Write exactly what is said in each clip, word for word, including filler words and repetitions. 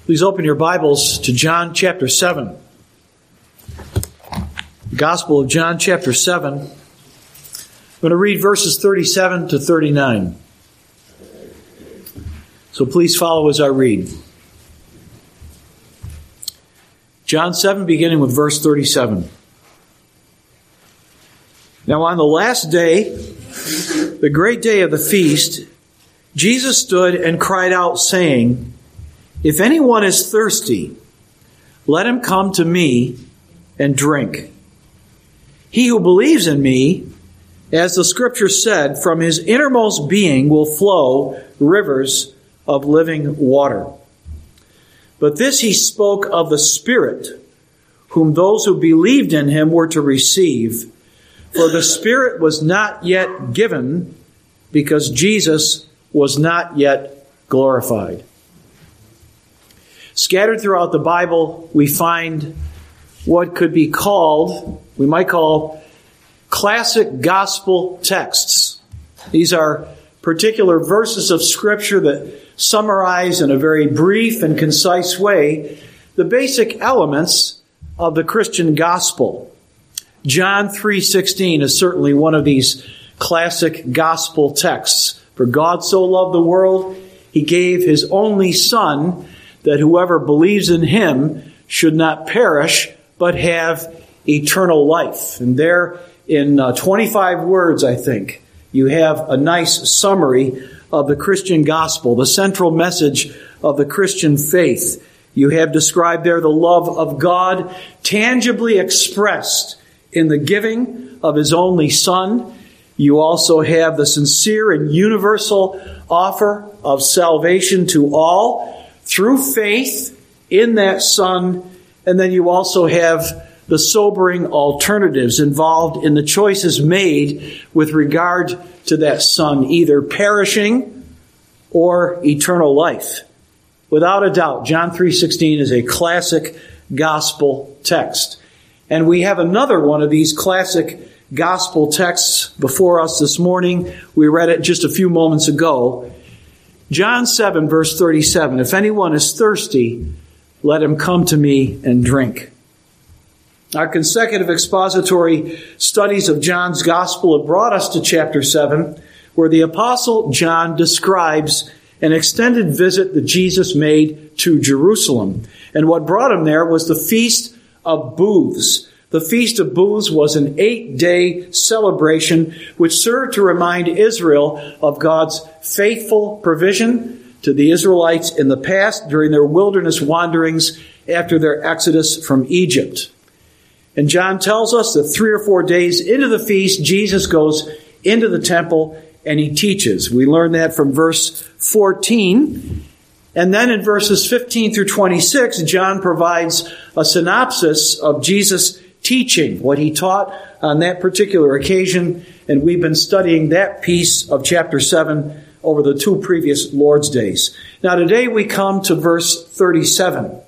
Please open your Bibles to John chapter seven. The Gospel of John chapter seven. I'm going to read verses thirty-seven to thirty-nine. So please follow as I read. John seven, beginning with verse thirty-seven. Now on the last day, the great day of the feast, Jesus stood and cried out, saying, "If anyone is thirsty, let him come to me and drink. He who believes in me, as the Scripture said, from his innermost being will flow rivers of living water." But this he spoke of the Spirit, whom those who believed in him were to receive. For the Spirit was not yet given, because Jesus was not yet glorified. Scattered throughout the Bible, we find what could be called, we might call, classic gospel texts. These are particular verses of Scripture that summarize in a very brief and concise way the basic elements of the Christian gospel. John three sixteen is certainly one of these classic gospel texts. For God so loved the world, he gave his only Son, that whoever believes in him should not perish, but have eternal life. And there, in uh, twenty-five words, I think, you have a nice summary of the Christian gospel, the central message of the Christian faith. You have described there the love of God tangibly expressed in the giving of his only Son. You also have the sincere and universal offer of salvation to all through faith in that Son. And then you also have the sobering alternatives involved in the choices made with regard to that Son, either perishing or eternal life. Without a doubt, John three sixteen is a classic gospel text. And we have another one of these classic gospel texts before us this morning. We read it just a few moments ago. John seven, verse thirty-seven. If anyone is thirsty, let him come to me and drink. Our consecutive expository studies of John's gospel have brought us to chapter seven, where the Apostle John describes an extended visit that Jesus made to Jerusalem. And what brought him there was the Feast of Booths. The Feast of Booths was an eight-day celebration which served to remind Israel of God's faithful provision to the Israelites in the past during their wilderness wanderings after their exodus from Egypt. And John tells us that three or four days into the feast, Jesus goes into the temple and he teaches. We learn that from verse fourteen. And then in verses fifteen through twenty-six, John provides a synopsis of Jesus' teaching, what he taught on that particular occasion. And we've been studying that piece of chapter seven over the two previous Lord's Days. Now today we come to verse thirty-seven.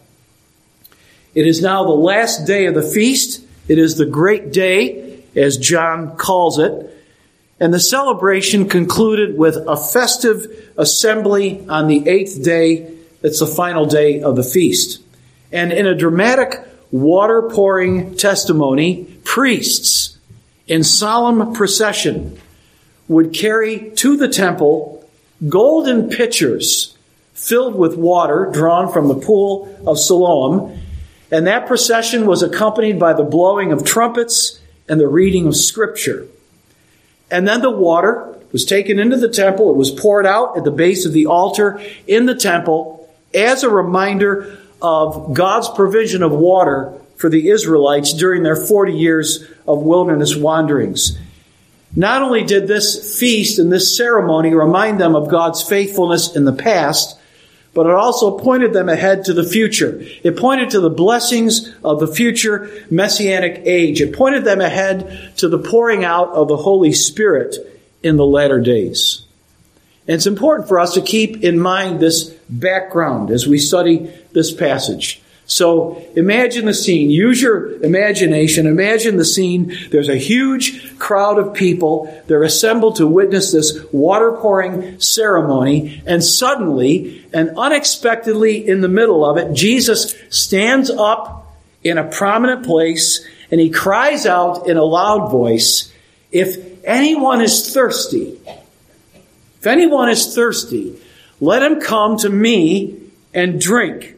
It is now the last day of the feast. It is the great day, as John calls it. And the celebration concluded with a festive assembly on the eighth day. It's the final day of the feast. And in a dramatic water-pouring testimony, priests in solemn procession would carry to the temple golden pitchers filled with water drawn from the pool of Siloam. And that procession was accompanied by the blowing of trumpets and the reading of Scripture. And then the water was taken into the temple. It was poured out at the base of the altar in the temple as a reminder of God's provision of water for the Israelites during their forty years of wilderness wanderings. Not only did this feast and this ceremony remind them of God's faithfulness in the past, but it also pointed them ahead to the future. It pointed to the blessings of the future Messianic age. It pointed them ahead to the pouring out of the Holy Spirit in the latter days. And it's important for us to keep in mind this background as we study this passage. So imagine the scene. Use your imagination. Imagine the scene. There's a huge crowd of people. They're assembled to witness this water pouring ceremony. And suddenly and unexpectedly in the middle of it, Jesus stands up in a prominent place and he cries out in a loud voice, "If anyone is thirsty, if anyone is thirsty, let him come to me and drink.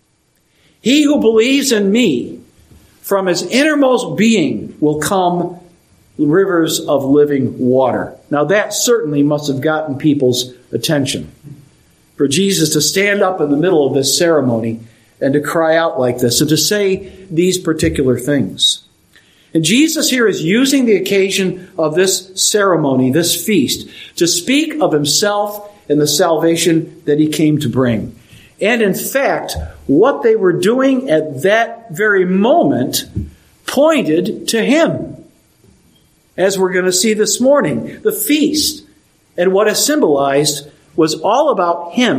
He who believes in me, from his innermost being will come rivers of living water." Now that certainly must have gotten people's attention. For Jesus to stand up in the middle of this ceremony and to cry out like this and to say these particular things. And Jesus here is using the occasion of this ceremony, this feast, to speak of himself and the salvation that he came to bring. And in fact, what they were doing at that very moment pointed to him. As we're going to see this morning, the feast and what it symbolized was all about him.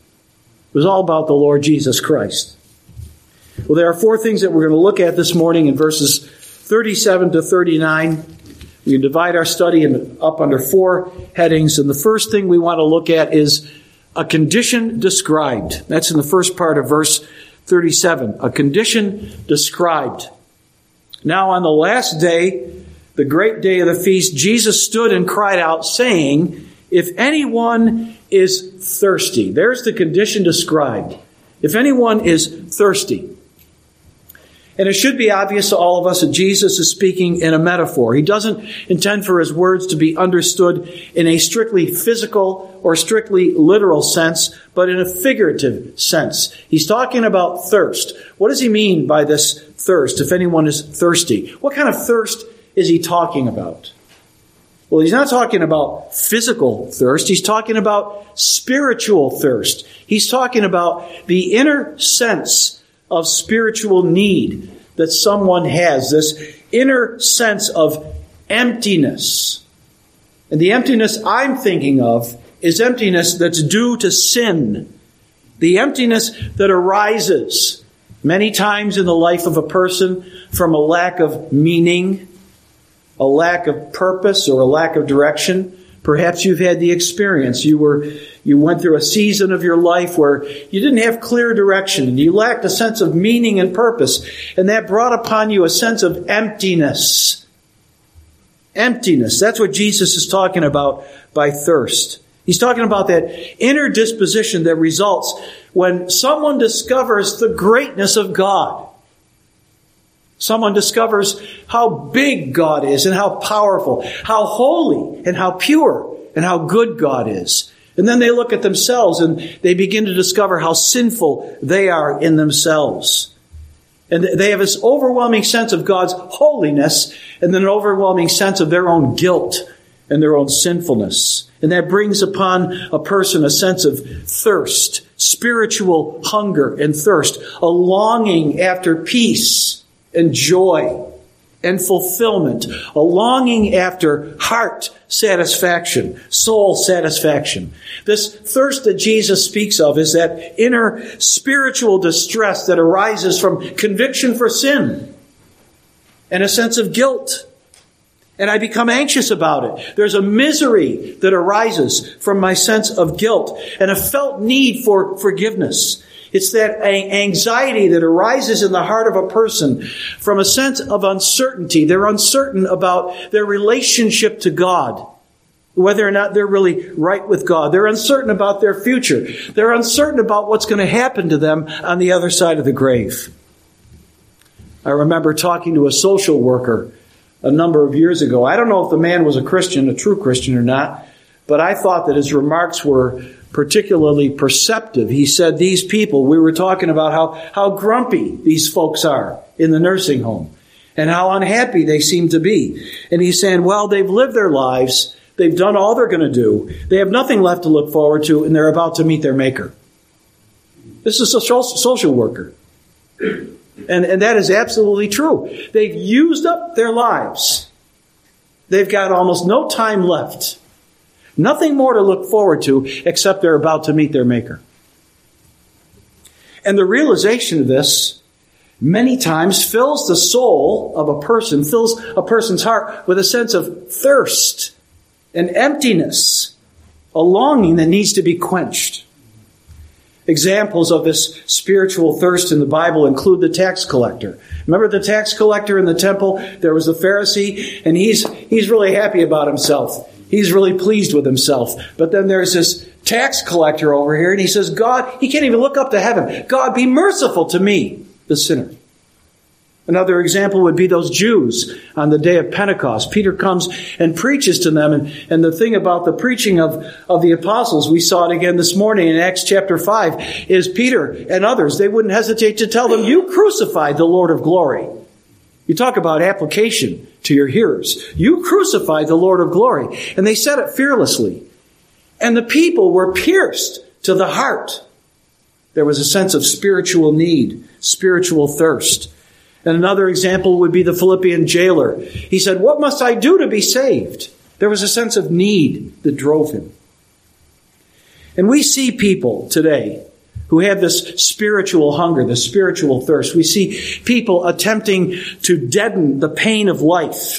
It was all about the Lord Jesus Christ. Well, there are four things that we're going to look at this morning in verses thirty-seven to thirty-nine. We can divide our study in, up under four headings. And the first thing we want to look at is a condition described. That's in the first part of verse thirty-seven. A condition described. Now on the last day, the great day of the feast, Jesus stood and cried out, saying, "If anyone is thirsty." There's the condition described. If anyone is thirsty. And it should be obvious to all of us that Jesus is speaking in a metaphor. He doesn't intend for his words to be understood in a strictly physical or strictly literal sense, but in a figurative sense. He's talking about thirst. What does he mean by this thirst, if anyone is thirsty? What kind of thirst is he talking about? Well, he's not talking about physical thirst. He's talking about spiritual thirst. He's talking about the inner sense of spiritual need that someone has, this inner sense of emptiness. And the emptiness I'm thinking of is emptiness that's due to sin. The emptiness that arises many times in the life of a person from a lack of meaning, a lack of purpose, or a lack of direction. Perhaps you've had the experience. You were, you went through a season of your life where you didn't have clear direction and you lacked a sense of meaning and purpose. And that brought upon you a sense of emptiness. Emptiness. That's what Jesus is talking about by thirst. He's talking about that inner disposition that results when someone discovers the greatness of God. Someone discovers how big God is and how powerful, how holy and how pure and how good God is. And then they look at themselves and they begin to discover how sinful they are in themselves. And they have this overwhelming sense of God's holiness and then an overwhelming sense of their own guilt and their own sinfulness. And that brings upon a person a sense of thirst, spiritual hunger and thirst, a longing after peace and joy and fulfillment, a longing after heart satisfaction, soul satisfaction. This thirst that Jesus speaks of is that inner spiritual distress that arises from conviction for sin and a sense of guilt. And I become anxious about it. There's a misery that arises from my sense of guilt and a felt need for forgiveness. It's that anxiety that arises in the heart of a person from a sense of uncertainty. They're uncertain about their relationship to God, whether or not they're really right with God. They're uncertain about their future. They're uncertain about what's going to happen to them on the other side of the grave. I remember talking to a social worker a number of years ago. I don't know if the man was a Christian, a true Christian or not, but I thought that his remarks were particularly perceptive. He said, these people, we were talking about how, how grumpy these folks are in the nursing home and how unhappy they seem to be. And he's saying, well, they've lived their lives. They've done all they're going to do. They have nothing left to look forward to, and they're about to meet their Maker. This is a social worker. And, and that is absolutely true. They've used up their lives. They've got almost no time left. Nothing more to look forward to except they're about to meet their Maker. And the realization of this many times fills the soul of a person, fills a person's heart with a sense of thirst and emptiness, a longing that needs to be quenched. Examples of this spiritual thirst in the Bible include the tax collector. Remember the tax collector in the temple? There was the Pharisee, and he's he's really happy about himself. He's really pleased with himself. But then there's this tax collector over here, and he says, God, he can't even look up to heaven. God, be merciful to me, the sinner. Another example would be those Jews on the day of Pentecost. Peter comes and preaches to them. And, and the thing about the preaching of, of the apostles, we saw it again this morning in Acts chapter five, is Peter and others, they wouldn't hesitate to tell them, you crucified the Lord of glory. You talk about application to your hearers. You crucified the Lord of glory. And they said it fearlessly. And the people were pierced to the heart. There was a sense of spiritual need, spiritual thirst. And another example would be the Philippian jailer. He said, what must I do to be saved? There was a sense of need that drove him. And we see people today who have this spiritual hunger, this spiritual thirst. We see people attempting to deaden the pain of life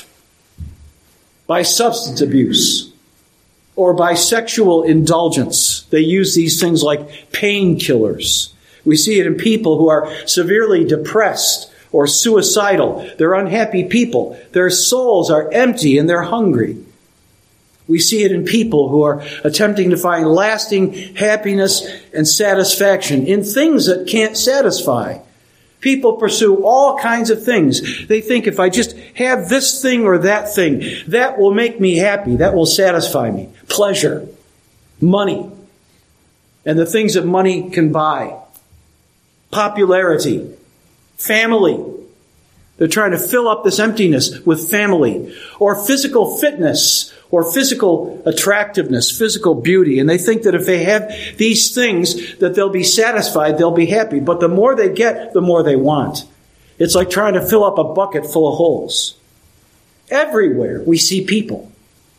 by substance abuse or by sexual indulgence. They use these things like painkillers. We see it in people who are severely depressed or suicidal. They're unhappy people. Their souls are empty and they're hungry. We see it in people who are attempting to find lasting happiness and satisfaction in things that can't satisfy. People pursue all kinds of things. They think if I just have this thing or that thing, that will make me happy. That will satisfy me. Pleasure, money, and the things that money can buy. Popularity, family. They're trying to fill up this emptiness with family or physical fitness or physical attractiveness, physical beauty. And they think that if they have these things, that they'll be satisfied, they'll be happy. But the more they get, the more they want. It's like trying to fill up a bucket full of holes. Everywhere we see people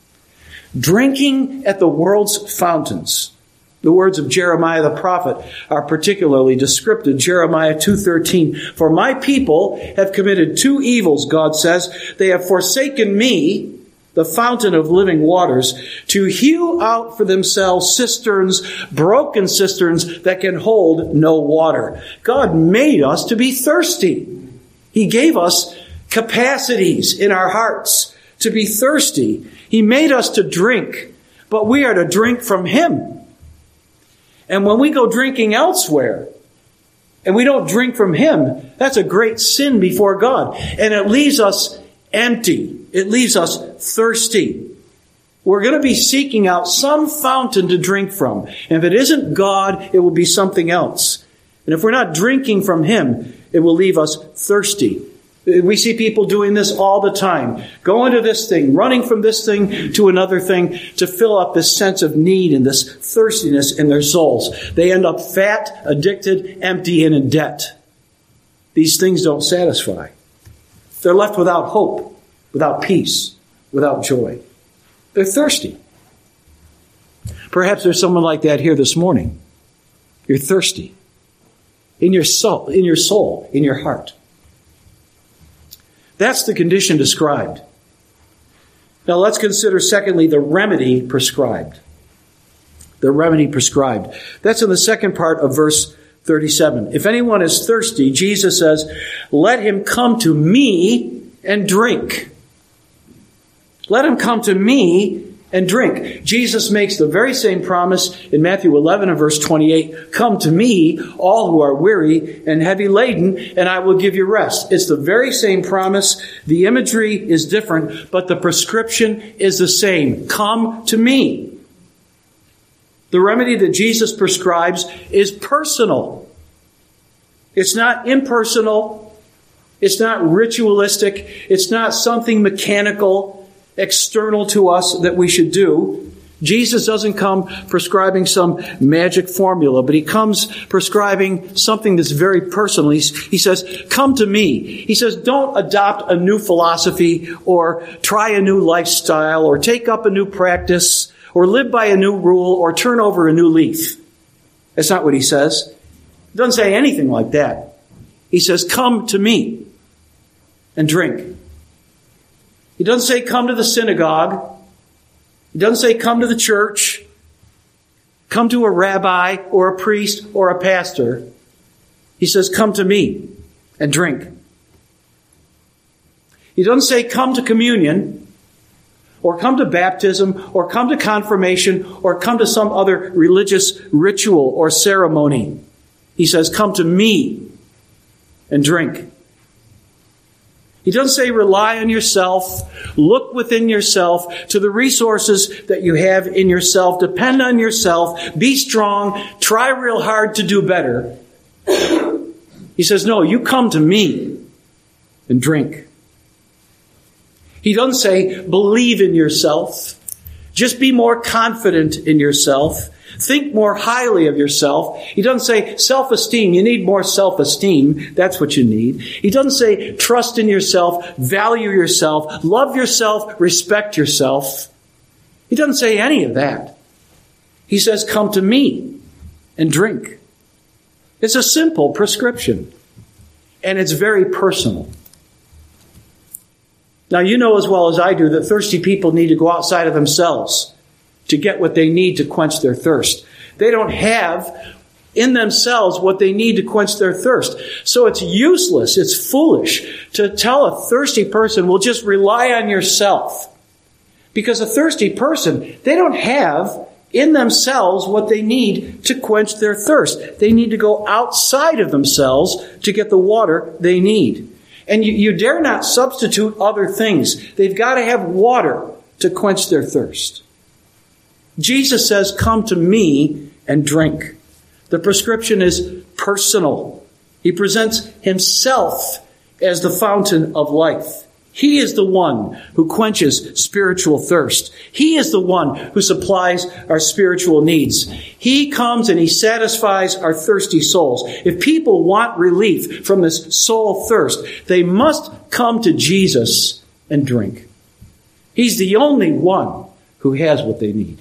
drinking at the world's fountains. The words of Jeremiah the prophet are particularly descriptive. Jeremiah two thirteen, for my people have committed two evils, God says. They have forsaken me, the fountain of living waters, to hew out for themselves cisterns, broken cisterns that can hold no water. God made us to be thirsty. He gave us capacities in our hearts to be thirsty. He made us to drink, but we are to drink from Him. And when we go drinking elsewhere, and we don't drink from Him, that's a great sin before God. And it leaves us empty. It leaves us thirsty. We're going to be seeking out some fountain to drink from. And if it isn't God, it will be something else. And if we're not drinking from Him, it will leave us thirsty. We see people doing this all the time. Going to this thing, running from this thing to another thing to fill up this sense of need and this thirstiness in their souls. They end up fat, addicted, empty, and in debt. These things don't satisfy. They're left without hope, without peace, without joy. They're thirsty. Perhaps there's someone like that here this morning. You're thirsty. In your soul, in your soul, in your heart. That's the condition described. Now let's consider, secondly, the remedy prescribed. The remedy prescribed. That's in the second part of verse thirty-seven. If anyone is thirsty, Jesus says, let him come to me and drink. Let him come to me and drink. Jesus makes the very same promise in Matthew eleven and verse twenty-eight. Come to me, all who are weary and heavy laden, and I will give you rest. It's the very same promise. The imagery is different, but the prescription is the same. Come to me. The remedy that Jesus prescribes is personal. It's not impersonal. It's not ritualistic. It's not something mechanical, external to us that we should do. Jesus doesn't come prescribing some magic formula, but He comes prescribing something that's very personal. He's, he says, come to me. He says, don't adopt a new philosophy or try a new lifestyle or take up a new practice or live by a new rule or turn over a new leaf. That's not what He says. He doesn't say anything like that. He says, come to me and drink. He doesn't say come to the synagogue. He doesn't say come to the church. Come to a rabbi or a priest or a pastor. He says, come to me and drink. He doesn't say come to communion or come to baptism or come to confirmation or come to some other religious ritual or ceremony. He says, come to me and drink. He doesn't say rely on yourself, look within yourself to the resources that you have in yourself, depend on yourself, be strong, try real hard to do better. He says, no, you come to me and drink. He doesn't say believe in yourself, just be more confident in yourself, think more highly of yourself. He doesn't say self-esteem. You need more self-esteem. That's what you need. He doesn't say trust in yourself, value yourself, love yourself, respect yourself. He doesn't say any of that. He says, come to me and drink. It's a simple prescription, and it's very personal. Now, you know as well as I do that thirsty people need to go outside of themselves to get what they need to quench their thirst. They don't have in themselves what they need to quench their thirst. So it's useless, it's foolish to tell a thirsty person, well, just rely on yourself. Because a thirsty person, they don't have in themselves what they need to quench their thirst. They need to go outside of themselves to get the water they need. And you, you dare not substitute other things. They've got to have water to quench their thirst. Jesus says, come to me and drink. The prescription is personal. He presents himself as the fountain of life. He is the one who quenches spiritual thirst. He is the one who supplies our spiritual needs. He comes and he satisfies our thirsty souls. If people want relief from this soul thirst, they must come to Jesus and drink. He's the only one who has what they need.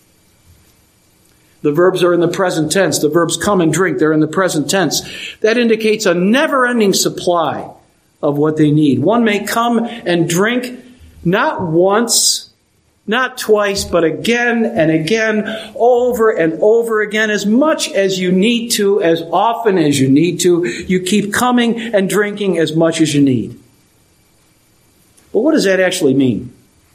The verbs are in the present tense. The verbs come and drink, they're in the present tense. That indicates a never-ending supply of what they need. One may come and drink not once, not twice, but again and again, over and over again, as much as you need to, as often as you need to. You keep coming and drinking as much as you need. But what does that actually mean?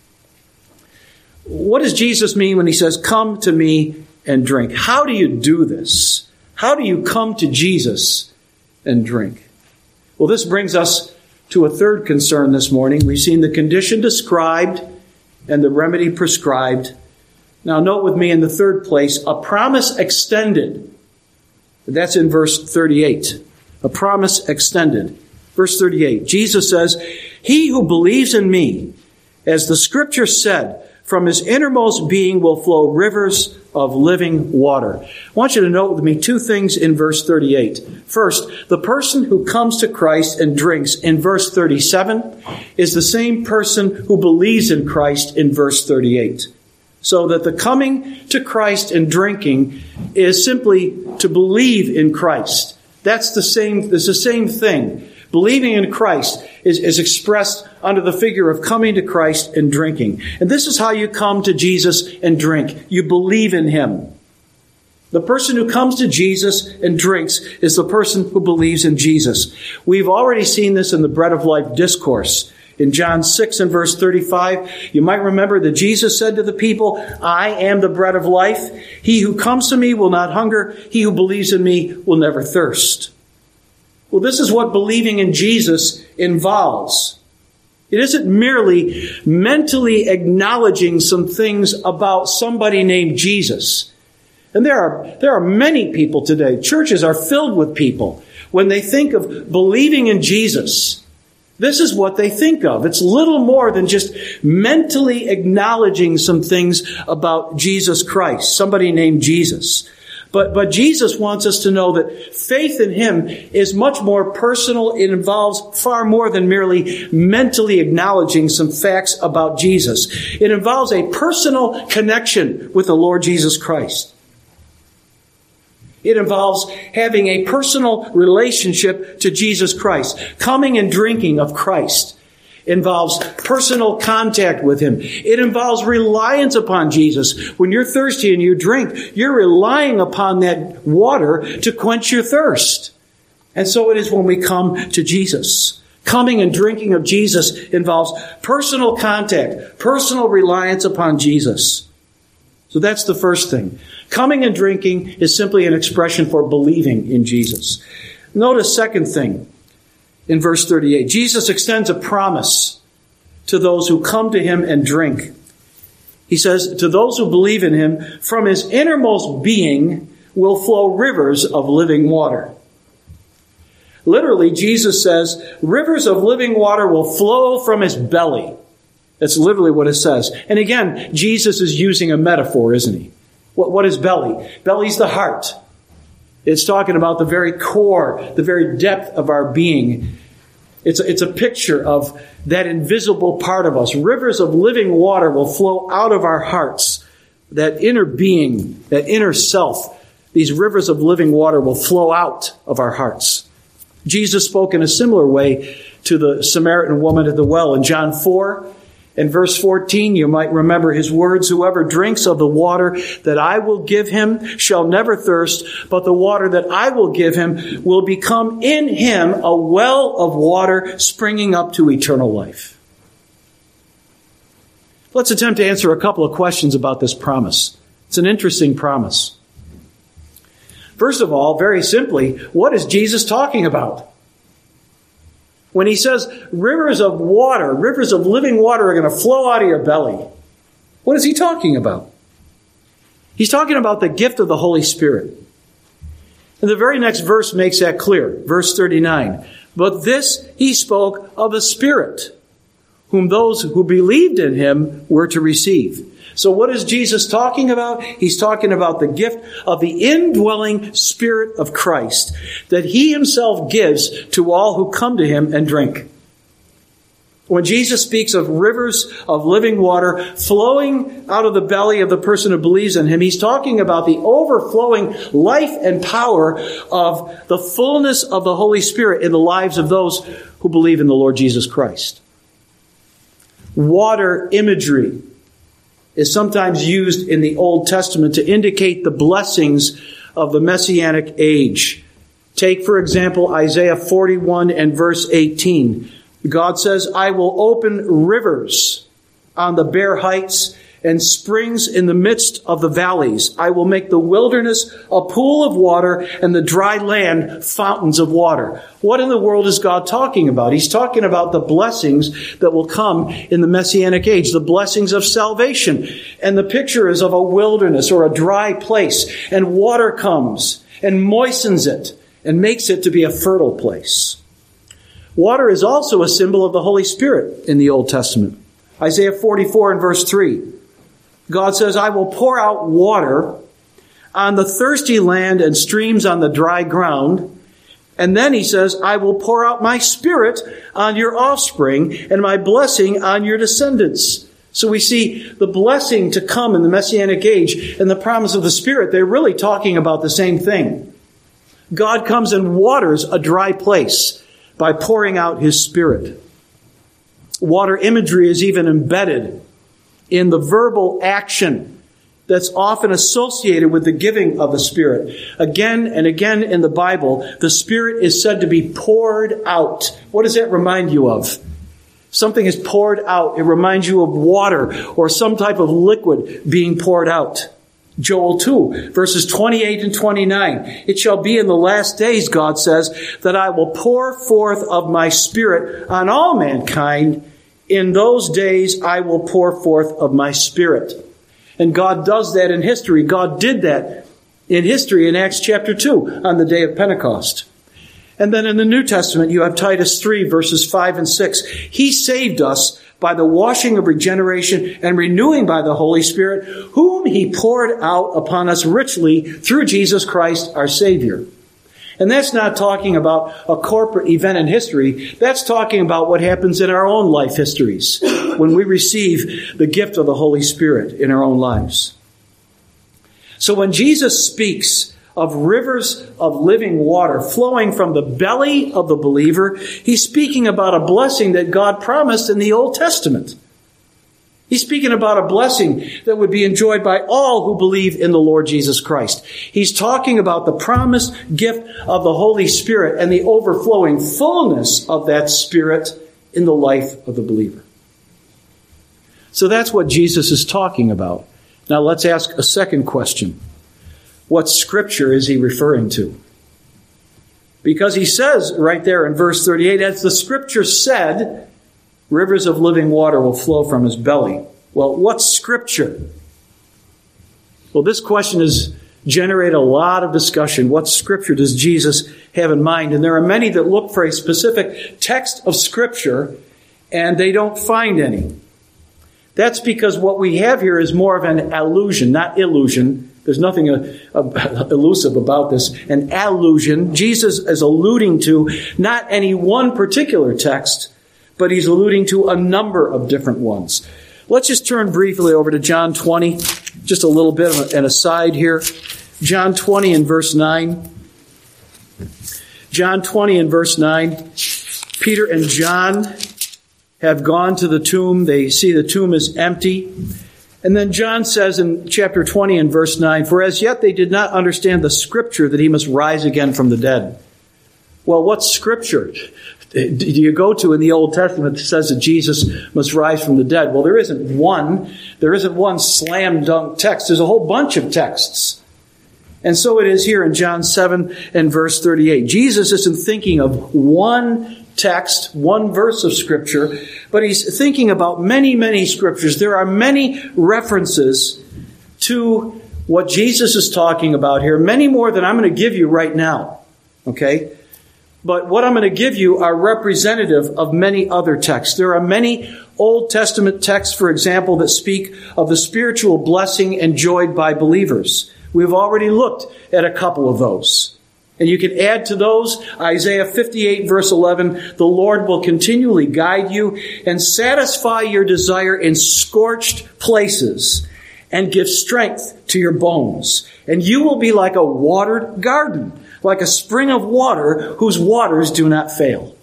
What does Jesus mean when he says, come to me and drink? How do you do this? How do you come to Jesus and drink? Well, this brings us to a third concern this morning. We've seen the condition described and the remedy prescribed. Now note with me in the third place, a promise extended. That's in verse thirty-eight. A promise extended. Verse thirty-eight, Jesus says, he who believes in me, as the scripture said, from his innermost being will flow rivers of living water. I want you to note with me two things in verse thirty-eight. First, the person who comes to Christ and drinks in verse thirty-seven is the same person who believes in Christ in verse thirty-eight. So that the coming to Christ and drinking is simply to believe in Christ. That's the same, it's the same thing. Believing in Christ is, is expressed under the figure of coming to Christ and drinking. And this is how you come to Jesus and drink. You believe in him. The person who comes to Jesus and drinks is the person who believes in Jesus. We've already seen this in the Bread of Life discourse. In John six and verse thirty-five, you might remember that Jesus said to the people, I am the bread of life. He who comes to me will not hunger. He who believes in me will never thirst. Well, this is what believing in Jesus involves. It isn't merely mentally acknowledging some things about somebody named Jesus. And there are, there are many people today. Churches are filled with people. When they think of believing in Jesus, this is what they think of. It's little more than just mentally acknowledging some things about Jesus Christ, somebody named Jesus. But, but Jesus wants us to know that faith in him is much more personal. It involves far more than merely mentally acknowledging some facts about Jesus. It involves a personal connection with the Lord Jesus Christ. It involves having a personal relationship to Jesus Christ. Coming and drinking of Christ involves personal contact with Him. It involves reliance upon Jesus. When you're thirsty and you drink, you're relying upon that water to quench your thirst. And so it is when we come to Jesus. Coming and drinking of Jesus involves personal contact, personal reliance upon Jesus. So that's the first thing. Coming and drinking is simply an expression for believing in Jesus. Notice second thing in verse thirty-eight. Jesus extends a promise to those who come to Him and drink. He says, to those who believe in Him, from His innermost being will flow rivers of living water. Literally, Jesus says, rivers of living water will flow from His belly. That's literally what it says. And again, Jesus is using a metaphor, isn't He? What, what is belly? Belly's the heart. It's talking about the very core, the very depth of our being. It's a, it's a picture of that invisible part of us. Rivers of living water will flow out of our hearts. That inner being, that inner self, these rivers of living water will flow out of our hearts. Jesus spoke in a similar way to the Samaritan woman at the well in John four. In verse fourteen, you might remember His words, whoever drinks of the water that I will give him shall never thirst, but the water that I will give him will become in him a well of water springing up to eternal life. Let's attempt to answer a couple of questions about this promise. It's an interesting promise. First of all, very simply, what is Jesus talking about? When He says rivers of water, rivers of living water are going to flow out of your belly, what is He talking about? He's talking about the gift of the Holy Spirit. And the very next verse makes that clear. Verse thirty-nine. But this He spoke of the Spirit, whom those who believed in Him were to receive. So what is Jesus talking about? He's talking about the gift of the indwelling Spirit of Christ that He Himself gives to all who come to Him and drink. When Jesus speaks of rivers of living water flowing out of the belly of the person who believes in Him, He's talking about the overflowing life and power of the fullness of the Holy Spirit in the lives of those who believe in the Lord Jesus Christ. Water imagery is sometimes used in the Old Testament to indicate the blessings of the Messianic age. Take, for example, Isaiah forty-one and verse eighteen. God says, I will open rivers on the bare heights and springs in the midst of the valleys. I will make the wilderness a pool of water and the dry land fountains of water. What in the world is God talking about? He's talking about the blessings that will come in the Messianic age, the blessings of salvation. And the picture is of a wilderness or a dry place, and water comes and moistens it and makes it to be a fertile place. Water is also a symbol of the Holy Spirit in the Old Testament. Isaiah forty-four and verse three. God says, I will pour out water on the thirsty land and streams on the dry ground. And then He says, I will pour out my Spirit on your offspring and my blessing on your descendants. So we see the blessing to come in the Messianic age and the promise of the Spirit. They're really talking about the same thing. God comes and waters a dry place by pouring out His Spirit. Water imagery is even embedded in the verbal action that's often associated with the giving of the Spirit. Again and again in the Bible, the Spirit is said to be poured out. What does that remind you of? Something is poured out. It reminds you of water or some type of liquid being poured out. Joel two, verses twenty-eight and twenty-nine. It shall be in the last days, God says, that I will pour forth of my Spirit on all mankind. In those days I will pour forth of my Spirit. And God does that in history. God did that in history in Acts chapter two on the day of Pentecost. And then in the New Testament you have Titus three verses five and six. He saved us by the washing of regeneration and renewing by the Holy Spirit, whom He poured out upon us richly through Jesus Christ our Savior. And that's not talking about a corporate event in history. That's talking about what happens in our own life histories when we receive the gift of the Holy Spirit in our own lives. So when Jesus speaks of rivers of living water flowing from the belly of the believer, he's speaking about a blessing that God promised in the Old Testament. He's speaking about a blessing that would be enjoyed by all who believe in the Lord Jesus Christ. He's talking about the promised gift of the Holy Spirit and the overflowing fullness of that Spirit in the life of the believer. So that's what Jesus is talking about. Now let's ask a second question. What scripture is he referring to? Because he says right there in verse thirty-eight, as the scripture said, rivers of living water will flow from his belly. Well, what scripture? Well, this question has generated a lot of discussion. What scripture does Jesus have in mind? And there are many that look for a specific text of scripture, and they don't find any. That's because what we have here is more of an allusion, not illusion. There's nothing uh, uh, elusive about this. An allusion. Jesus is alluding to not any one particular text, but he's alluding to a number of different ones. Let's just turn briefly over to John twenty. Just a little bit of an aside here. John twenty and verse nine. John twenty and verse nine. Peter and John have gone to the tomb. They see the tomb is empty. And then John says in chapter twenty and verse nine, for as yet they did not understand the scripture that he must rise again from the dead. Well, what scripture do you go to in the Old Testament that says that Jesus must rise from the dead? Well, there isn't one. There isn't one slam dunk text. There's a whole bunch of texts. And so it is here in John seven and verse thirty-eight. Jesus isn't thinking of one text, one verse of Scripture, but he's thinking about many, many Scriptures. There are many references to what Jesus is talking about here, many more than I'm going to give you right now. Okay? But what I'm going to give you are representative of many other texts. There are many Old Testament texts, for example, that speak of the spiritual blessing enjoyed by believers. We've already looked at a couple of those. And you can add to those Isaiah fifty-eight verse eleven, the Lord will continually guide you and satisfy your desire in scorched places and give strength to your bones. And you will be like a watered garden, like a spring of water whose waters do not fail.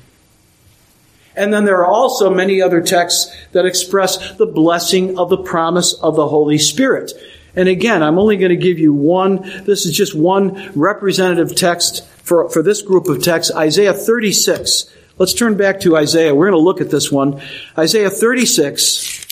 And then there are also many other texts that express the blessing of the promise of the Holy Spirit. And again, I'm only going to give you one. This is just one representative text for, for this group of texts. Isaiah thirty-six. Let's turn back to Isaiah. We're going to look at this one. Isaiah thirty-six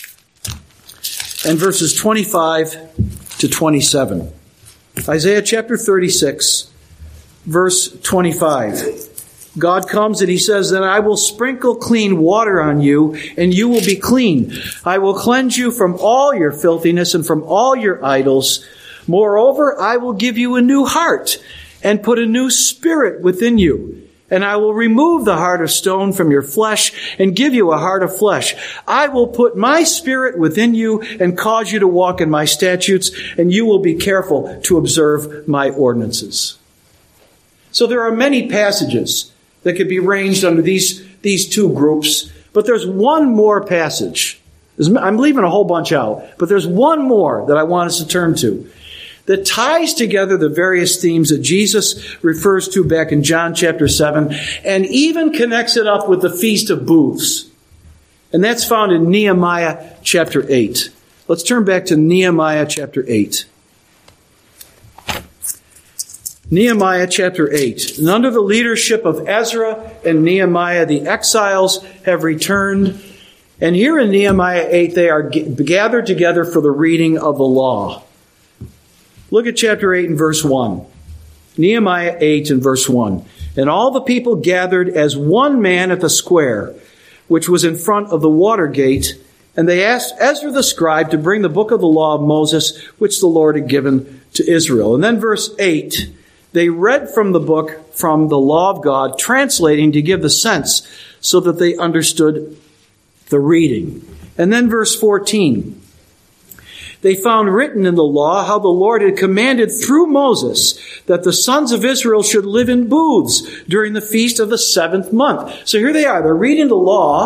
and verses twenty-five to twenty-seven. Isaiah chapter thirty-six, verse twenty-five. God comes and he says, then I will sprinkle clean water on you, and you will be clean. I will cleanse you from all your filthiness and from all your idols. Moreover, I will give you a new heart and put a new spirit within you. And I will remove the heart of stone from your flesh and give you a heart of flesh. I will put my spirit within you and cause you to walk in my statutes, and you will be careful to observe my ordinances. So there are many passages that could be ranged under these, these two groups. But there's one more passage. I'm leaving a whole bunch out. But there's one more that I want us to turn to that ties together the various themes that Jesus refers to back in John chapter seven and even connects it up with the Feast of Booths. And that's found in Nehemiah chapter eight. Let's turn back to Nehemiah chapter eight. Nehemiah chapter eight. And under the leadership of Ezra and Nehemiah, the exiles have returned. And here in Nehemiah eight, they are gathered together for the reading of the law. Look at chapter eight and verse one. Nehemiah eight and verse one. And all the people gathered as one man at the square, which was in front of the water gate. And they asked Ezra the scribe to bring the book of the law of Moses, which the Lord had given to Israel. And then verse eight. They read from the book, from the law of God, translating to give the sense so that they understood the reading. And then verse fourteen. They found written in the law how the Lord had commanded through Moses that the sons of Israel should live in booths during the feast of the seventh month. So here they are. They're reading the law,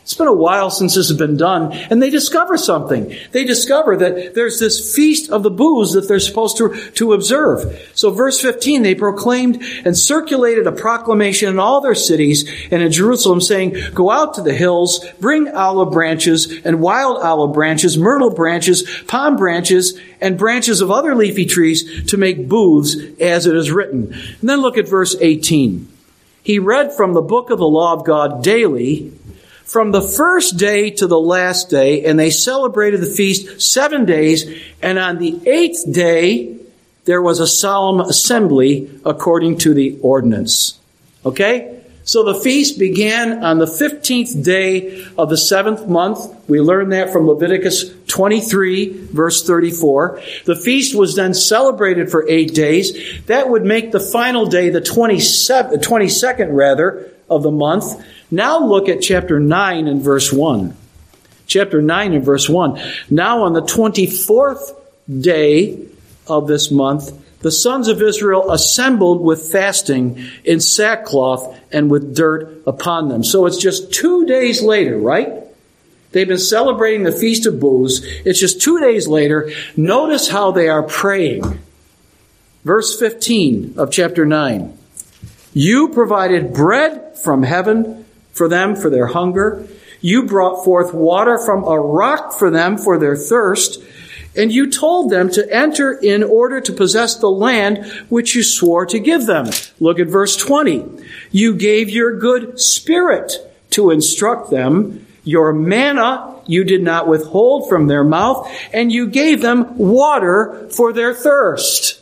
It's been a while since this has been done, and they discover something. They discover that there's this feast of the booths that they're supposed to, to observe. So verse fifteen, they proclaimed and circulated a proclamation in all their cities and in Jerusalem, saying, "Go out to the hills, bring olive branches and wild olive branches, myrtle branches, palm branches, and branches of other leafy trees to make booths, as it is written." And then look at verse eighteen. He read from the book of the law of God daily, from the first day to the last day, and they celebrated the feast seven days, and on the eighth day there was a solemn assembly according to the ordinance. Okay? So the feast began on the fifteenth day of the seventh month. We learned that from Leviticus twenty-three, verse thirty-four. The feast was then celebrated for eight days. That would make the final day the twenty-seventh, twenty-second rather, of the month. Now look at chapter nine and verse one. Chapter nine and verse one. Now on the twenty-fourth day of this month, the sons of Israel assembled with fasting in sackcloth and with dirt upon them. So it's just two days later, right? They've been celebrating the Feast of Booths. It's just two days later. Notice how they are praying. Verse fifteen of chapter nine. You provided bread from heaven for them for their hunger. You brought forth water from a rock for them for their thirst. And you told them to enter in order to possess the land which you swore to give them. Look at verse twenty. You gave your good spirit to instruct them. Your manna you did not withhold from their mouth. And you gave them water for their thirst.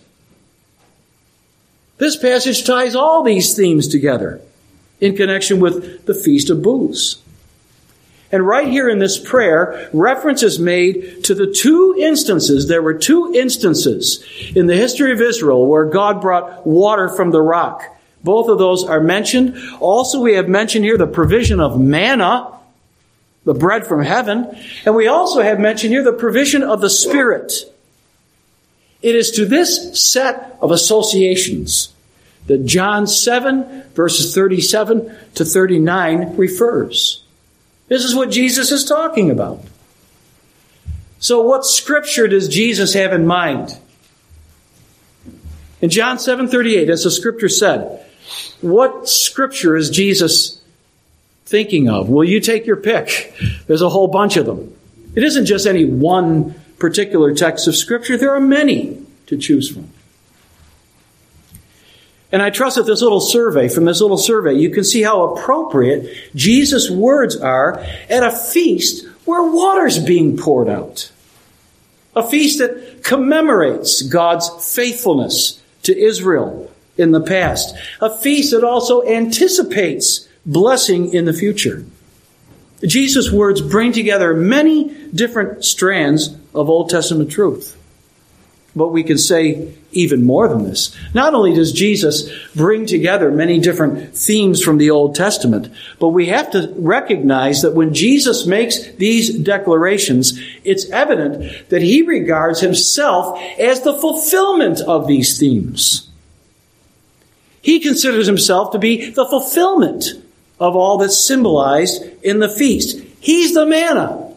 This passage ties all these themes together in connection with the Feast of Booths. And right here in this prayer, reference is made to the two instances. There were two instances in the history of Israel where God brought water from the rock. Both of those are mentioned. Also, we have mentioned here the provision of manna, the bread from heaven. And we also have mentioned here the provision of the Spirit. It is to this set of associations that John seven, verses thirty-seven to thirty-nine refers. This is what Jesus is talking about. So what scripture does Jesus have in mind? In John seven thirty-eight, as the scripture said, what scripture is Jesus thinking of? Well, you take your pick. There's a whole bunch of them. It isn't just any one particular text of scripture. There are many to choose from. And I trust that this little survey, from this little survey, you can see how appropriate Jesus' words are at a feast where water's being poured out. A feast that commemorates God's faithfulness to Israel in the past. A feast that also anticipates blessing in the future. Jesus' words bring together many different strands of Old Testament truth. But we can say even more than this. Not only does Jesus bring together many different themes from the Old Testament, but we have to recognize that when Jesus makes these declarations, it's evident that he regards himself as the fulfillment of these themes. He considers himself to be the fulfillment of all that's symbolized in the feast. He's the manna.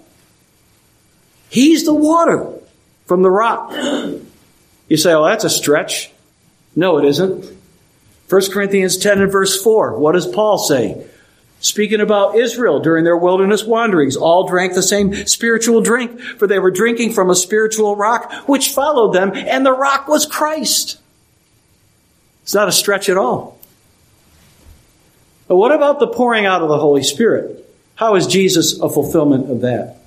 He's the water from the rock. You say, oh, that's a stretch. No, it isn't. First Corinthians ten and verse four. What does Paul say? Speaking about Israel during their wilderness wanderings, all drank the same spiritual drink, for they were drinking from a spiritual rock which followed them, and the rock was Christ. It's not a stretch at all. But what about the pouring out of the Holy Spirit? How is Jesus a fulfillment of that?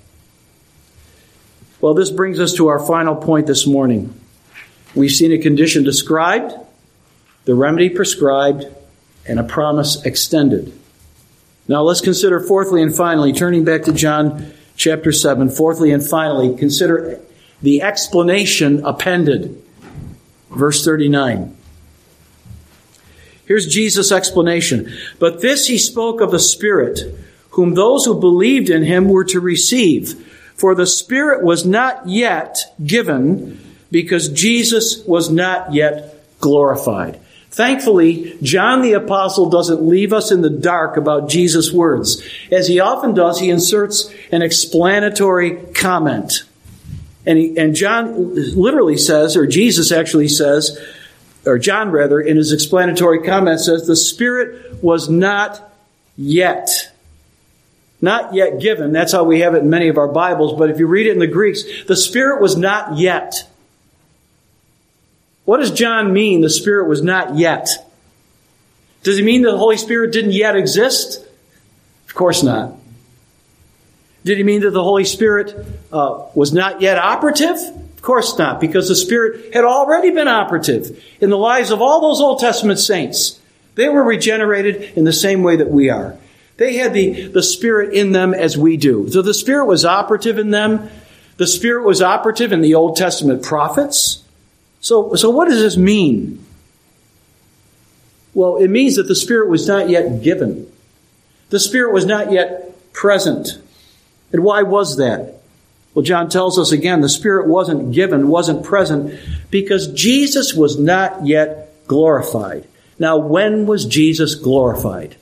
Well, this brings us to our final point this morning. We've seen a condition described, the remedy prescribed, and a promise extended. Now let's consider fourthly and finally, turning back to John chapter seven, fourthly and finally, consider the explanation appended. Verse thirty-nine. Here's Jesus' explanation. But this he spoke of the Spirit, whom those who believed in him were to receive. For the Spirit was not yet given, because Jesus was not yet glorified. Thankfully, John the Apostle doesn't leave us in the dark about Jesus' words. As he often does, he inserts an explanatory comment. And, he, and John literally says, or Jesus actually says, or John rather, in his explanatory comment says, the Spirit was not yet. Not yet given. That's how we have it in many of our Bibles. But if you read it in the Greeks, the Spirit was not yet. What does John mean, the Spirit was not yet? Does he mean the Holy Spirit didn't yet exist? Of course not. Did he mean that the Holy Spirit uh, was not yet operative? Of course not, because the Spirit had already been operative in the lives of all those Old Testament saints. They were regenerated in the same way that we are. They had the, the Spirit in them as we do. So the Spirit was operative in them. The Spirit was operative in the Old Testament prophets. So, so what does this mean? Well, it means that the Spirit was not yet given. The Spirit was not yet present. And why was that? Well, John tells us again, the Spirit wasn't given, wasn't present, because Jesus was not yet glorified. Now, when was Jesus glorified?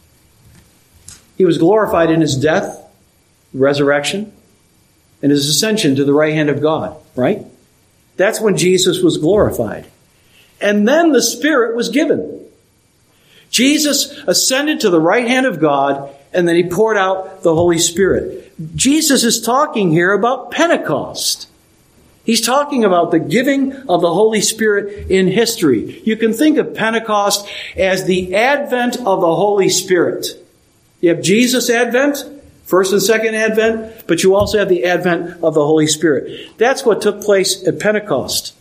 He was glorified in his death, resurrection, and his ascension to the right hand of God, right? That's when Jesus was glorified. And then the Spirit was given. Jesus ascended to the right hand of God, and then he poured out the Holy Spirit. Jesus is talking here about Pentecost. He's talking about the giving of the Holy Spirit in history. You can think of Pentecost as the advent of the Holy Spirit. You have Jesus' advent, first and second advent, but you also have the advent of the Holy Spirit. That's what took place at Pentecost.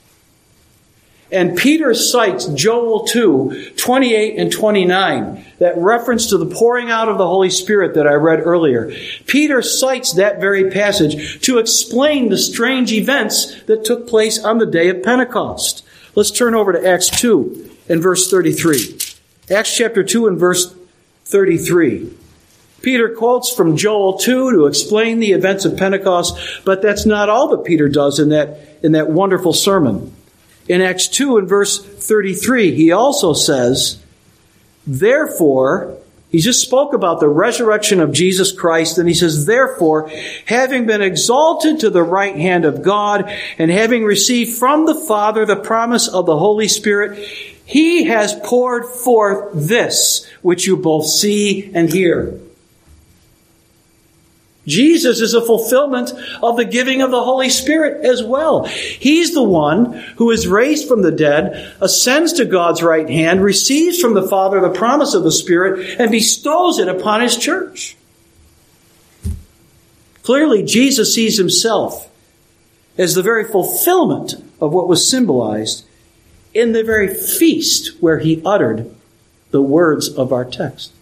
And Peter cites Joel two, twenty-eight and twenty-nine, that reference to the pouring out of the Holy Spirit that I read earlier. Peter cites that very passage to explain the strange events that took place on the day of Pentecost. Let's turn over to Acts two and verse thirty-three. Acts chapter two and verse thirty-three. Peter quotes from Joel two to explain the events of Pentecost, but that's not all that Peter does in that, in that wonderful sermon. In Acts two and verse thirty-three, he also says, therefore, he just spoke about the resurrection of Jesus Christ, and he says, therefore, having been exalted to the right hand of God, and having received from the Father the promise of the Holy Spirit, he has poured forth this, which you both see and hear. Jesus is a fulfillment of the giving of the Holy Spirit as well. He's the one who is raised from the dead, ascends to God's right hand, receives from the Father the promise of the Spirit, and bestows it upon His church. Clearly, Jesus sees Himself as the very fulfillment of what was symbolized in the very feast where He uttered the words of our text.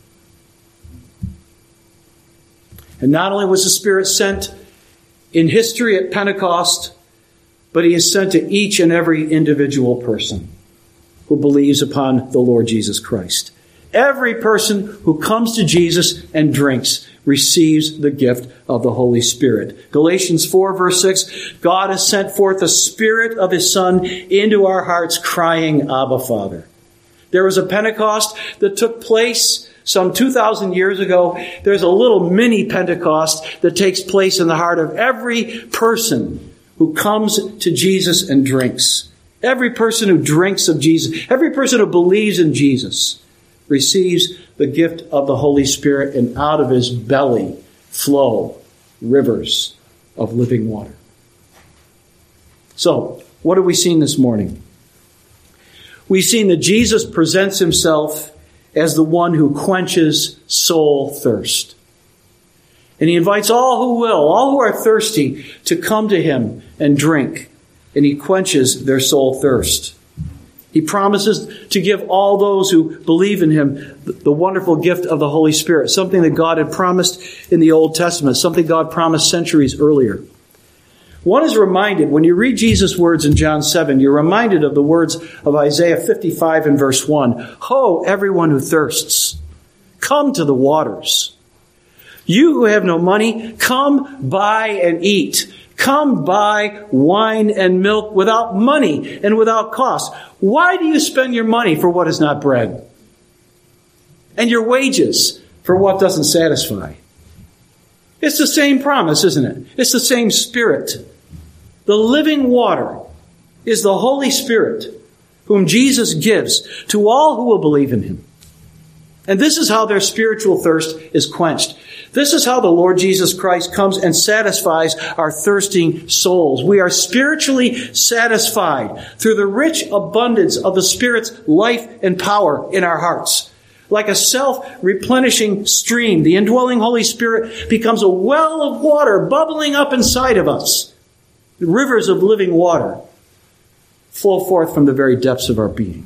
And not only was the Spirit sent in history at Pentecost, but He is sent to each and every individual person who believes upon the Lord Jesus Christ. Every person who comes to Jesus and drinks receives the gift of the Holy Spirit. Galatians four verse six, God has sent forth the Spirit of His Son into our hearts, crying, Abba, Father. There was a Pentecost that took place some two thousand years ago. There's a little mini Pentecost that takes place in the heart of every person who comes to Jesus and drinks. Every person who drinks of Jesus, every person who believes in Jesus receives the gift of the Holy Spirit, and out of his belly flow rivers of living water. So, what have we seen this morning? We've seen that Jesus presents Himself as the one who quenches soul thirst. And He invites all who will, all who are thirsty, to come to Him and drink. And He quenches their soul thirst. He promises to give all those who believe in Him the wonderful gift of the Holy Spirit, something that God had promised in the Old Testament, something God promised centuries earlier. One is reminded, when you read Jesus' words in John seven, you're reminded of the words of Isaiah fifty-five and verse one. Ho, everyone who thirsts, come to the waters. You who have no money, come buy and eat. Come buy wine and milk without money and without cost. Why do you spend your money for what is not bread? And your wages for what doesn't satisfy? It's the same promise, isn't it? It's the same Spirit. The living water is the Holy Spirit, whom Jesus gives to all who will believe in him. And this is how their spiritual thirst is quenched. This is how the Lord Jesus Christ comes and satisfies our thirsting souls. We are spiritually satisfied through the rich abundance of the Spirit's life and power in our hearts. Like a self-replenishing stream, the indwelling Holy Spirit becomes a well of water bubbling up inside of us. The rivers of living water flow forth from the very depths of our being.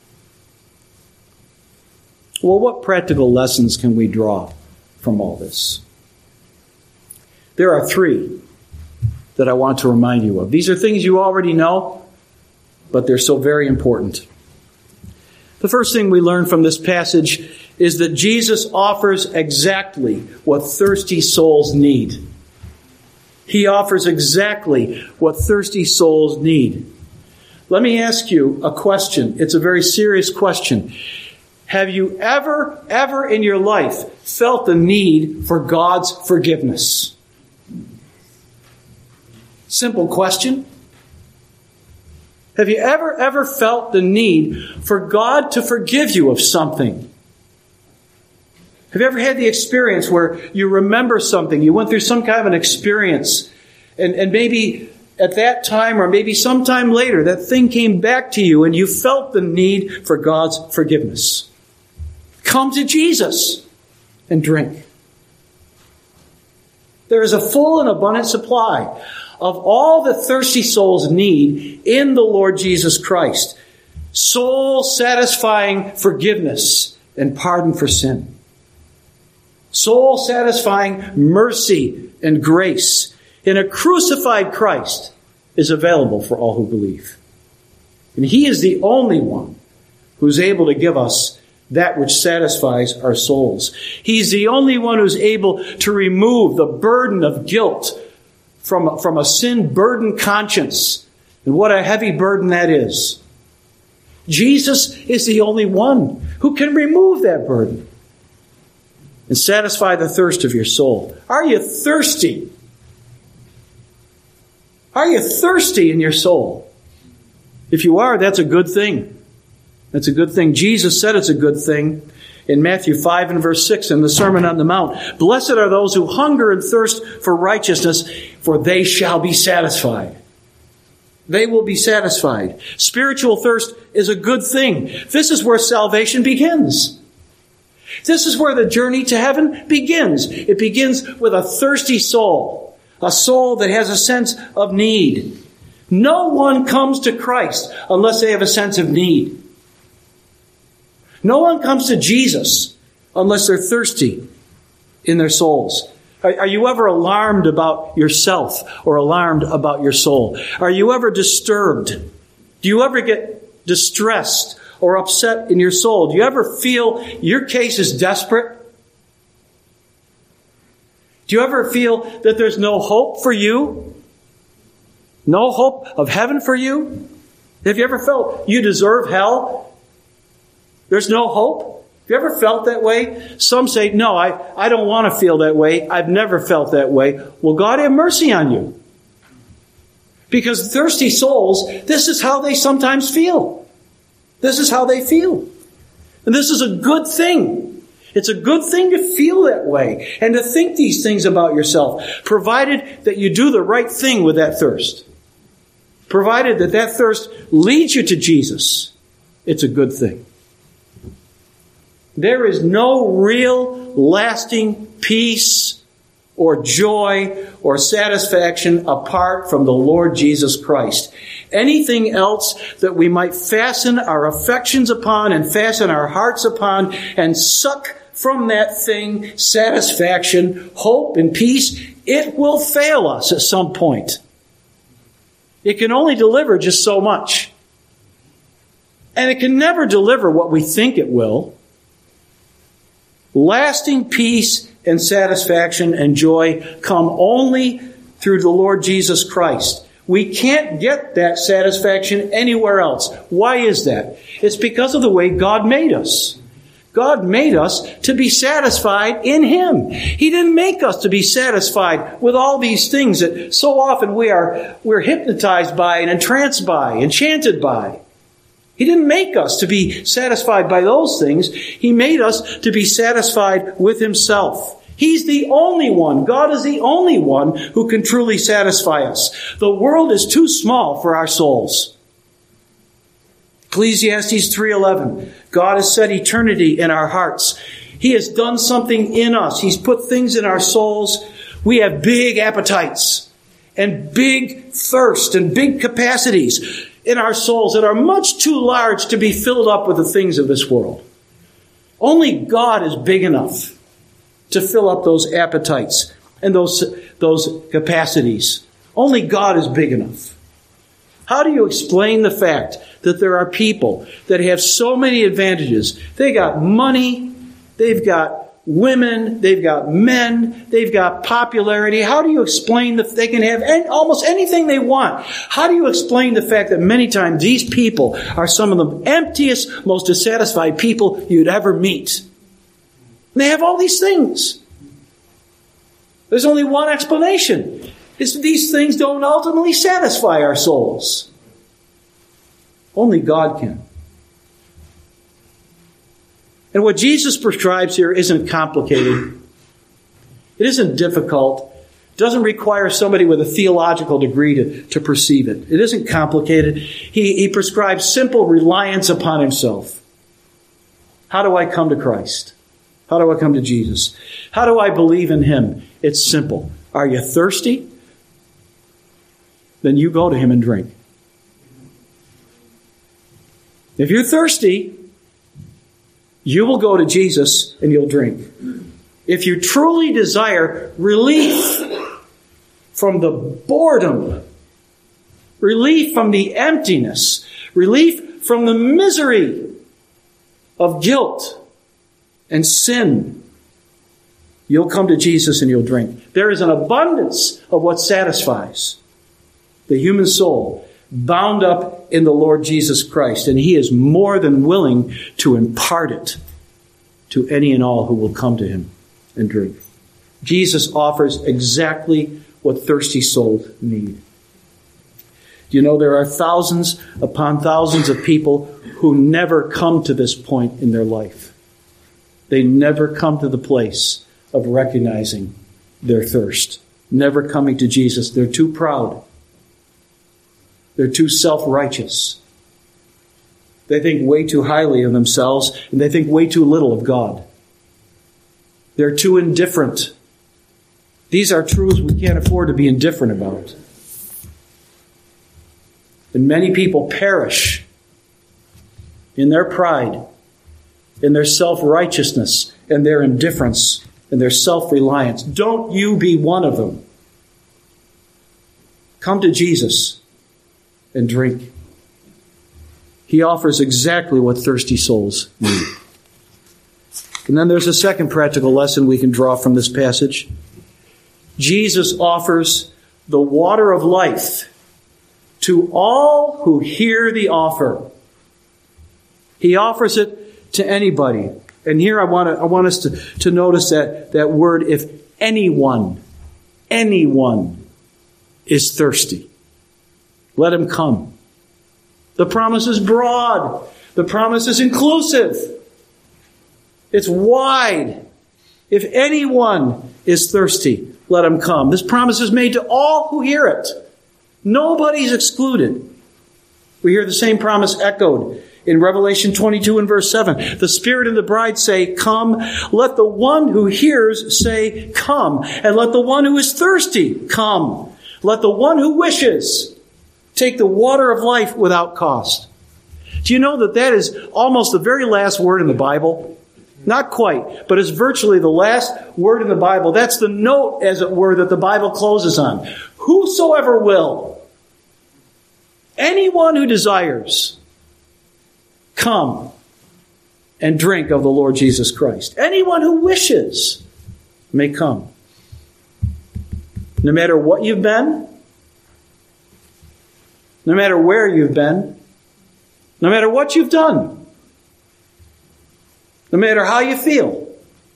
Well, what practical lessons can we draw from all this? There are three that I want to remind you of. These are things you already know, but they're so very important. The first thing we learn from this passage is that Jesus offers exactly what thirsty souls need. He offers exactly what thirsty souls need. Let me ask you a question. It's a very serious question. Have you ever, ever in your life felt the need for God's forgiveness? Simple question. Have you ever, ever felt the need for God to forgive you of something? Have you ever had the experience where you remember something, you went through some kind of an experience, and, and maybe at that time or maybe sometime later, that thing came back to you and you felt the need for God's forgiveness? Come to Jesus and drink. There is a full and abundant supply of all that thirsty souls need in the Lord Jesus Christ. Soul-satisfying forgiveness and pardon for sin. Soul-satisfying mercy and grace in a crucified Christ is available for all who believe. And He is the only one who's able to give us that which satisfies our souls. He's the only one who's able to remove the burden of guilt from, from a sin-burdened conscience. And what a heavy burden that is. Jesus is the only one who can remove that burden and satisfy the thirst of your soul. Are you thirsty? Are you thirsty in your soul? If you are, that's a good thing. That's a good thing. Jesus said it's a good thing in Matthew five and verse six in the Sermon on the Mount. Blessed are those who hunger and thirst for righteousness, for they shall be satisfied. They will be satisfied. Spiritual thirst is a good thing. This is where salvation begins. This is where the journey to heaven begins. It begins with a thirsty soul, a soul that has a sense of need. No one comes to Christ unless they have a sense of need. No one comes to Jesus unless they're thirsty in their souls. Are, are you ever alarmed about yourself or alarmed about your soul? Are you ever disturbed? Do you ever get distressed or upset in your soul? Do you ever feel your case is desperate? Do you ever feel that there's no hope for you? No hope of heaven for you? Have you ever felt you deserve hell? There's no hope? Have you ever felt that way? Some say, no, I, I don't want to feel that way. I've never felt that way. Well, God have mercy on you. Because thirsty souls, this is how they sometimes feel. This is how they feel. And this is a good thing. It's a good thing to feel that way and to think these things about yourself, provided that you do the right thing with that thirst. Provided that that thirst leads you to Jesus, it's a good thing. There is no real lasting peace or joy or satisfaction apart from the Lord Jesus Christ. Anything else that we might fasten our affections upon and fasten our hearts upon and suck from that thing satisfaction, hope, and peace, it will fail us at some point. It can only deliver just so much. And it can never deliver what we think it will. Lasting peace and satisfaction and joy come only through the Lord Jesus Christ. We can't get that satisfaction anywhere else. Why is that? It's because of the way God made us. God made us to be satisfied in Him. He didn't make us to be satisfied with all these things that so often we are, we're hypnotized by and entranced by, enchanted by. He didn't make us to be satisfied by those things. He made us to be satisfied with Himself. He's the only one. God is the only one who can truly satisfy us. The world is too small for our souls. Ecclesiastes three eleven. God has set eternity in our hearts. He has done something in us. He's put things in our souls. We have big appetites and big thirst and big capacities in our souls that are much too large to be filled up with the things of this world. Only God is big enough to fill up those appetites and those, those capacities. Only God is big enough. How do you explain the fact that there are people that have so many advantages? They got money, they've got women, they've got men, they've got popularity. How do you explain that they can have any, almost anything they want? How do you explain the fact that many times these people are some of the emptiest, most dissatisfied people you'd ever meet? And they have all these things. There's only one explanation. It's that these things don't ultimately satisfy our souls. Only God can. And what Jesus prescribes here isn't complicated. It isn't difficult. It doesn't require somebody with a theological degree to, to perceive it. It isn't complicated. He, he prescribes simple reliance upon Himself. How do I come to Christ? How do I come to Jesus? How do I believe in Him? It's simple. Are you thirsty? Then you go to Him and drink. If you're thirsty, you will go to Jesus and you'll drink. If you truly desire relief from the boredom, relief from the emptiness, relief from the misery of guilt and sin, you'll come to Jesus and you'll drink. There is an abundance of what satisfies the human soul bound up in the Lord Jesus Christ, and He is more than willing to impart it to any and all who will come to Him and drink. Jesus offers exactly what thirsty souls need. Do you know there are thousands upon thousands of people who never come to this point in their life? They never come to the place of recognizing their thirst, never coming to Jesus. They're too proud. They're too self-righteous. They think way too highly of themselves, and they think way too little of God. They're too indifferent. These are truths we can't afford to be indifferent about. And many people perish in their pride, in their self-righteousness, and their indifference, and their self-reliance. Don't you be one of them. Come to Jesus and drink. He offers exactly what thirsty souls need. And then there's a second practical lesson we can draw from this passage. Jesus offers the water of life to all who hear the offer. He offers it to anybody. And here I want to, I want us to, to notice that, that word, if anyone, anyone is thirsty, let him come. The promise is broad. The promise is inclusive. It's wide. If anyone is thirsty, let him come. This promise is made to all who hear it. Nobody's excluded. We hear the same promise echoed in Revelation twenty-two and verse seven. The Spirit and the bride say, come. Let the one who hears say, come. And let the one who is thirsty come. Let the one who wishes take the water of life without cost. Do you know that that is almost the very last word in the Bible? Not quite, but it's virtually the last word in the Bible. That's the note, as it were, that the Bible closes on. Whosoever will, anyone who desires, come and drink of the Lord Jesus Christ. Anyone who wishes may come. No matter what you've been, no matter where you've been, no matter what you've done, no matter how you feel,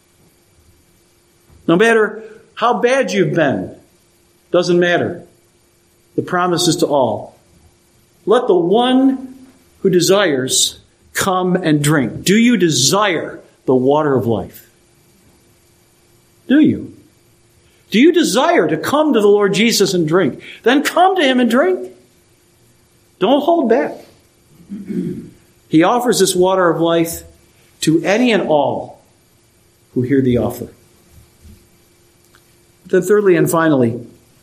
no matter how bad you've been, doesn't matter. The promise is to all. Let the one who desires come and drink. Do you desire the water of life? Do you? Do you desire to come to the Lord Jesus and drink? Then come to Him and drink. Don't hold back. He offers this water of life to any and all who hear the offer. Then thirdly and finally,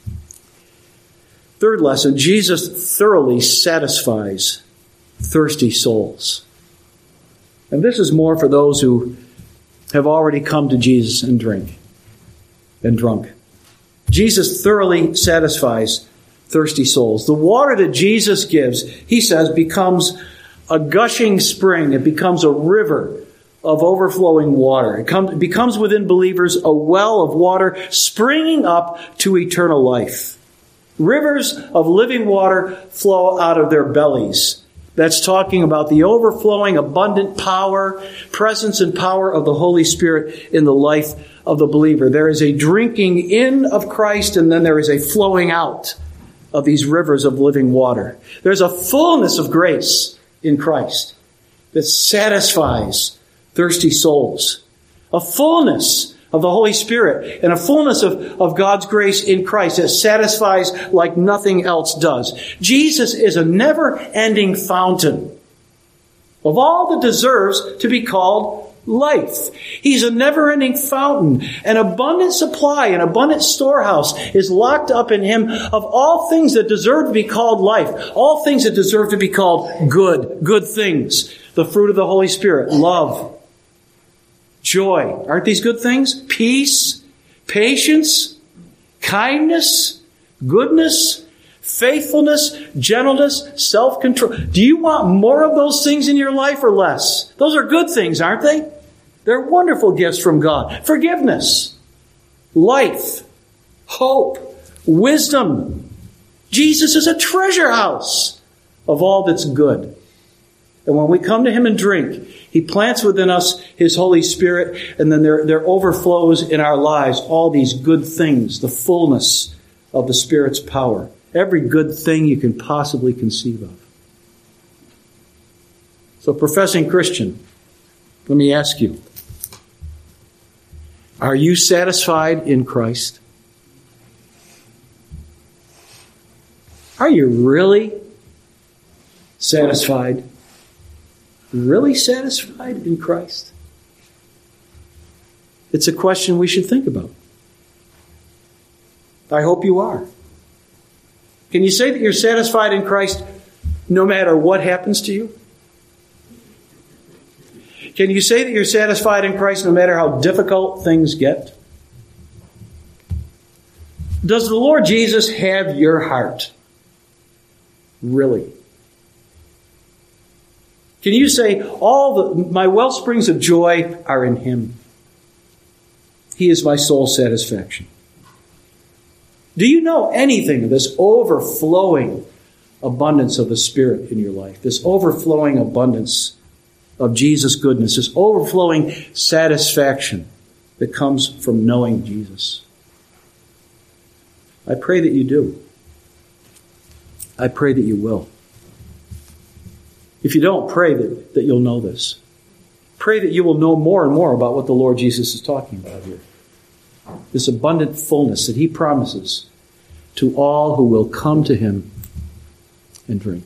third lesson, Jesus thoroughly satisfies thirsty souls. And this is more for those who have already come to Jesus and drink and drunk. Jesus thoroughly satisfies thirsty souls. The water that Jesus gives, he says, becomes a gushing spring. It becomes a river of overflowing water. It, comes, it becomes within believers a well of water springing up to eternal life. Rivers of living water flow out of their bellies. That's talking about the overflowing, abundant power, presence and power of the Holy Spirit in the life of the believer. There is a drinking in of Christ, and then there is a flowing out of these rivers of living water. There's a fullness of grace in Christ that satisfies thirsty souls. A fullness of the Holy Spirit and a fullness of, of God's grace in Christ that satisfies like nothing else does. Jesus is a never-ending fountain of all that deserves to be called life. He's a never-ending fountain. An abundant supply, an abundant storehouse is locked up in Him of all things that deserve to be called life. All things that deserve to be called good, good things. The fruit of the Holy Spirit, love, joy. Aren't these good things? Peace, patience, kindness, goodness, faithfulness, gentleness, self-control. Do you want more of those things in your life or less? Those are good things, aren't they? They're wonderful gifts from God. Forgiveness, life, hope, wisdom. Jesus is a treasure house of all that's good. And when we come to Him and drink, He plants within us His Holy Spirit, and then there, there overflows in our lives all these good things, the fullness of the Spirit's power. Every good thing you can possibly conceive of. So, professing Christian, let me ask you, are you satisfied in Christ? Are you really satisfied? Really satisfied in Christ? It's a question we should think about. I hope you are. Can you say that you're satisfied in Christ no matter what happens to you? Can you say that you're satisfied in Christ no matter how difficult things get? Does the Lord Jesus have your heart? Really? Can you say, all the, my well springs of joy are in Him? He is my soul satisfaction. Do you know anything of this overflowing abundance of the Spirit in your life? This overflowing abundance of Jesus' goodness, this overflowing satisfaction that comes from knowing Jesus. I pray that you do. I pray that you will. If you don't, pray that, that you'll know this. Pray that you will know more and more about what the Lord Jesus is talking about here. This abundant fullness that He promises to all who will come to Him and drink.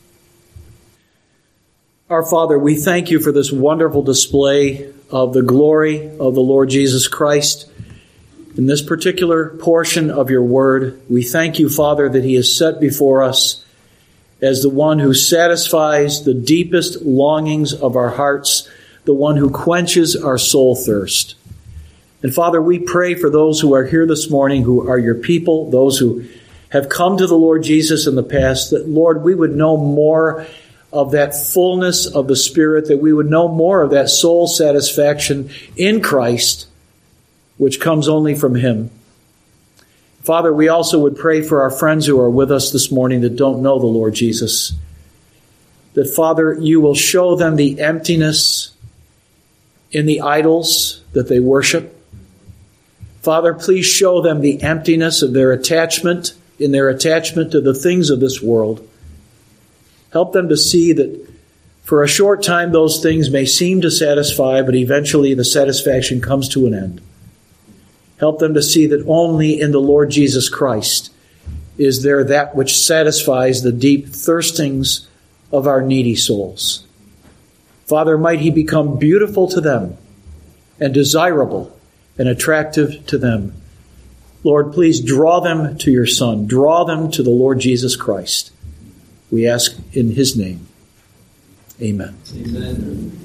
Our Father, we thank You for this wonderful display of the glory of the Lord Jesus Christ. In this particular portion of Your word, we thank You, Father, that He is set before us as the one who satisfies the deepest longings of our hearts, the one who quenches our soul thirst. And Father, we pray for those who are here this morning, who are Your people, those who have come to the Lord Jesus in the past, that, Lord, we would know more of that fullness of the Spirit, that we would know more of that soul satisfaction in Christ, which comes only from Him. Father, we also would pray for our friends who are with us this morning that don't know the Lord Jesus. That, Father, you will show them the emptiness in the idols that they worship. Father, please show them the emptiness of their attachment, in their attachment to the things of this world. Help them to see that for a short time those things may seem to satisfy, but eventually the satisfaction comes to an end. Help them to see that only in the Lord Jesus Christ is there that which satisfies the deep thirstings of our needy souls. Father, might he become beautiful to them and desirable and attractive to them. Lord, please draw them to your Son. Draw them to the Lord Jesus Christ. We ask in his name. Amen. Amen.